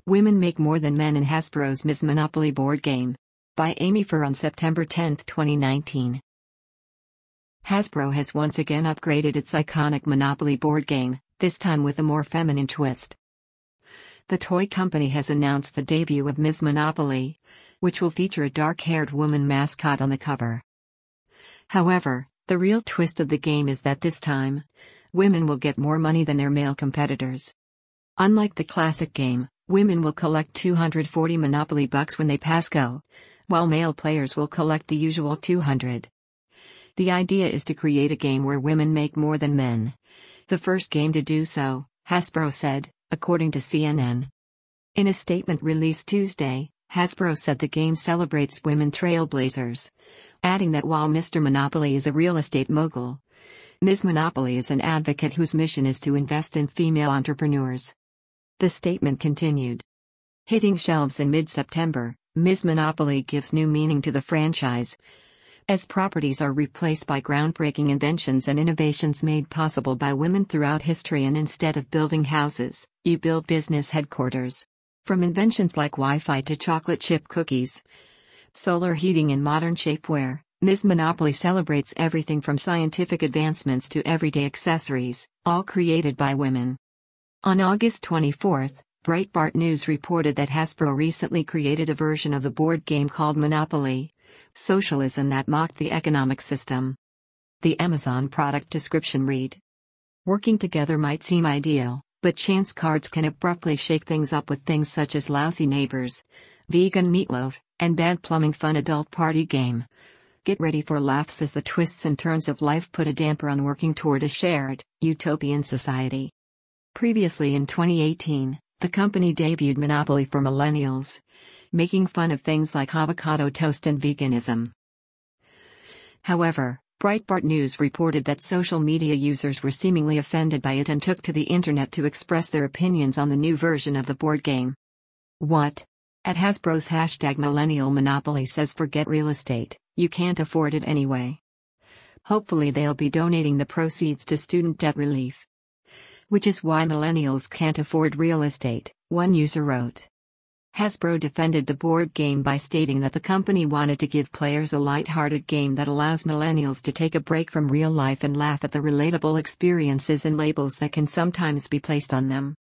Women Make More Than Men in Hasbro's Ms. Monopoly board game. By Amy Furr on September 10, 2019. Hasbro has once again upgraded its iconic Monopoly board game, this time with a more feminine twist. The toy company has announced the debut of Ms. Monopoly, which will feature a dark-haired woman mascot on the cover. However, the real twist of the game is that this time, women will get more money than their male competitors. Unlike the classic game, women will collect 240 Monopoly bucks when they pass go, while male players will collect the usual 200. The idea is to create a game where women make more than men. The first game to do so, Hasbro said, according to CNN. In a statement released Tuesday, Hasbro said the game celebrates women trailblazers, adding that while Mr. Monopoly is a real estate mogul, Ms. Monopoly is an advocate whose mission is to invest in female entrepreneurs. The statement continued. Hitting shelves in mid-September, Ms. Monopoly gives new meaning to the franchise, as properties are replaced by groundbreaking inventions and innovations made possible by women throughout history, and instead of building houses, you build business headquarters. From inventions like Wi-Fi to chocolate chip cookies, solar heating and modern shapewear, Ms. Monopoly celebrates everything from scientific advancements to everyday accessories, all created by women. On August 24, Breitbart News reported that Hasbro recently created a version of the board game called Monopoly Socialism that mocked the economic system. The Amazon product description read: "Working together might seem ideal, but chance cards can abruptly shake things up with things such as lousy neighbors, vegan meatloaf, and bad plumbing. Fun adult party game. Get ready for laughs as the twists and turns of life put a damper on working toward a shared, utopian society." Previously in 2018, the company debuted Monopoly for Millennials, making fun of things like avocado toast and veganism. However, Breitbart News reported that social media users were seemingly offended by it and took to the internet to express their opinions on the new version of the board game. What? At Hasbro's #Millennial Monopoly says forget real estate, you can't afford it anyway. Hopefully they'll be donating the proceeds to student debt relief. Which is why millennials can't afford real estate, one user wrote. Hasbro defended the board game by stating that the company wanted to give players a light-hearted game that allows millennials to take a break from real life and laugh at the relatable experiences and labels that can sometimes be placed on them.